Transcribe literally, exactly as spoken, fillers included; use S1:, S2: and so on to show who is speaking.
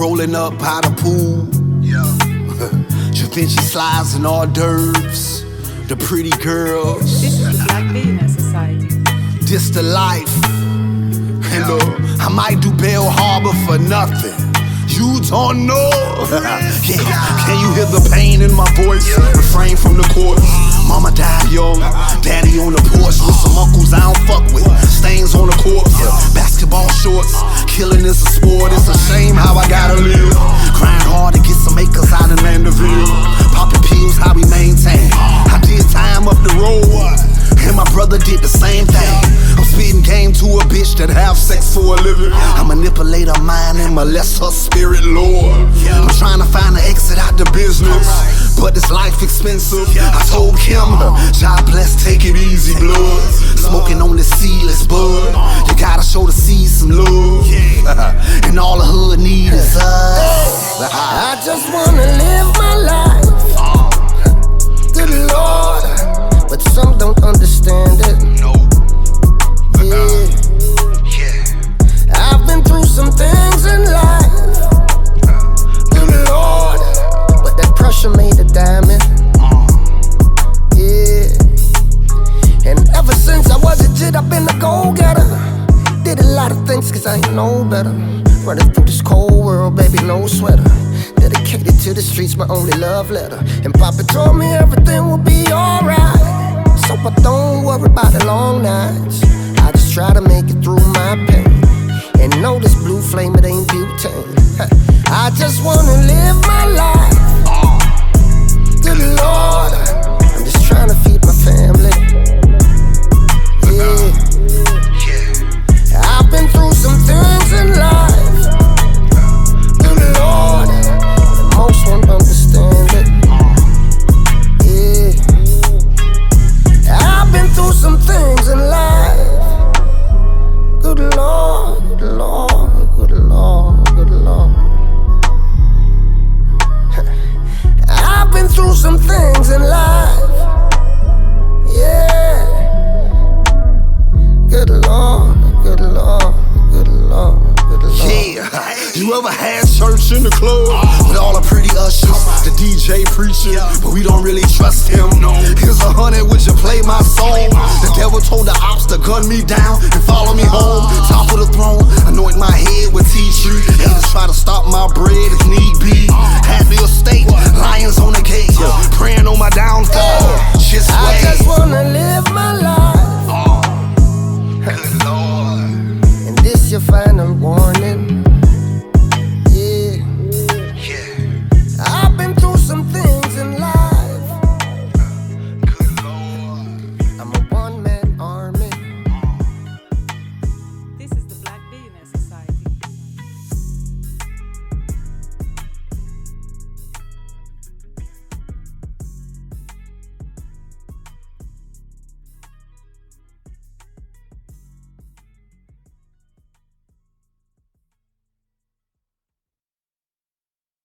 S1: rolling up by the pool. Yeah. Givenchy slides and hors d'oeuvres. The pretty girls.
S2: This is the Black Billionaire Society.
S1: This the life. And look, I might do Bell Harbor for nothing. You don't know. Yeah. Can you hear the pain in my voice? Refrain from the chorus. Mama died young, daddy on the porch with some uncles I don't fuck with. Stains on the court, basketball shorts. Killing is a sport, it's a shame how I gotta live. Crying hard to get some acres out in Mandeville. Popping pills, how we maintain. I did time up the road, and my brother did the same thing. I'm spitting game to a bitch that have sex for a living. I manipulate her mind and molest her spirit, Lord. I'm trying to find an exit out the business, but this life expensive. I told Kim, God bless, take it easy, blood. Smoking on this seedless bud. You gotta show the seed some love. And all the hood need is us.
S3: I just wanna live my life. Good Lord, but some don't understand it. Yeah. I've been through some things in life. Good Lord, but that pressure made a diamond. Yeah. And ever since I was a kid, I've been a go-getter. Did a lot of things cause I ain't know better. Running through this cold world, baby, no sweater. Dedicated to the streets, my only love letter. And Papa told me everything will be alright. So I don't worry about the long nights. I just try to make it through my pain. And know this blue flame, it ain't butane. I just wanna live my life. Good Lord, I'm just trying to feed my family. Yeah. I've been through some things in life. Good Lord, and most won't understand it. Yeah. I've been through some things in life. Good Lord, good Lord, good Lord, good Lord. I've been through some things in life. Yeah. Good Lord, good Lord, good Lord, good Lord.
S1: Yeah. You ever had church in the club with all the pretty ushers, the D J preaching, but we don't really trust him? Here's a hundred, would you play my song? The devil told the ops to gun me down